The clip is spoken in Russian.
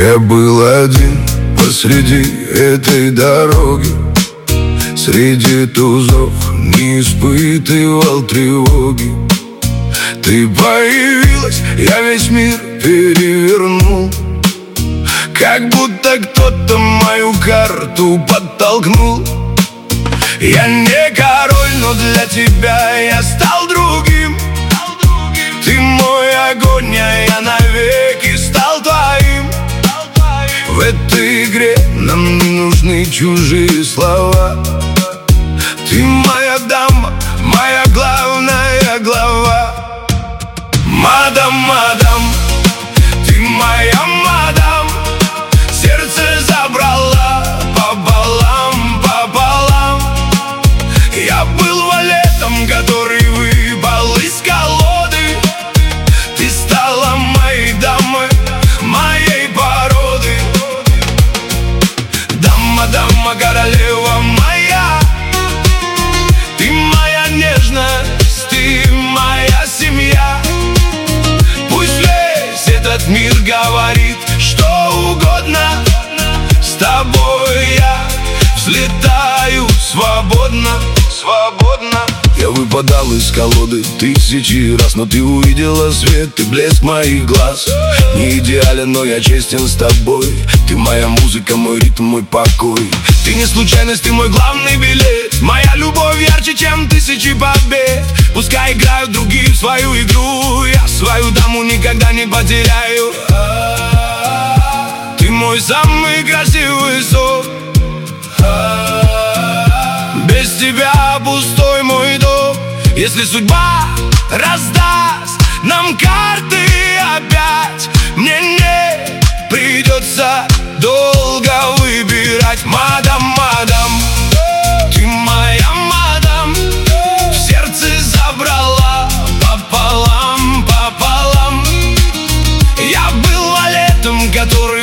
Я был один посреди этой дороги, среди тузов не испытывал тревоги. Ты появилась, я весь мир перевернул, как будто кто-то мою карту подтолкнул. Я не король, но для тебя я стал другим. Ты мой огонь, а я навеки стал твоим. В этой игре нам не нужны чужие слова. Ты моя дама, моя главная глава. Мадам, мадам, ты моя мадам. Сердце забрала пополам, пополам. Я был валетом, который выпал из колоды. Ты стала моей дамой, моей породы. Дама, дама, королева моя. Ты моя нежность, ты моя семья. Пусть весь этот мир говорит что угодно, с тобой я взлетаю свободно, свободно. Я выпадал из колоды тысячи раз, но ты увидела свет и блеск моих глаз. Не идеален, но я честен с тобой. Ты моя музыка, мой ритм, мой покой. Ты не случайность, ты мой главный билет. Моя любовь ярче, чем тысячи побед. Пускай играют другие в свою игру, я свою даму никогда не потеряю. Ты мой самый красивый сон. Без тебя пустой мой дом. Если судьба раздаст нам карты опять, мне не придется долго выбирать. Мадам, мадам, ты моя мадам. В сердце забрала пополам, пополам. Я был валетом, который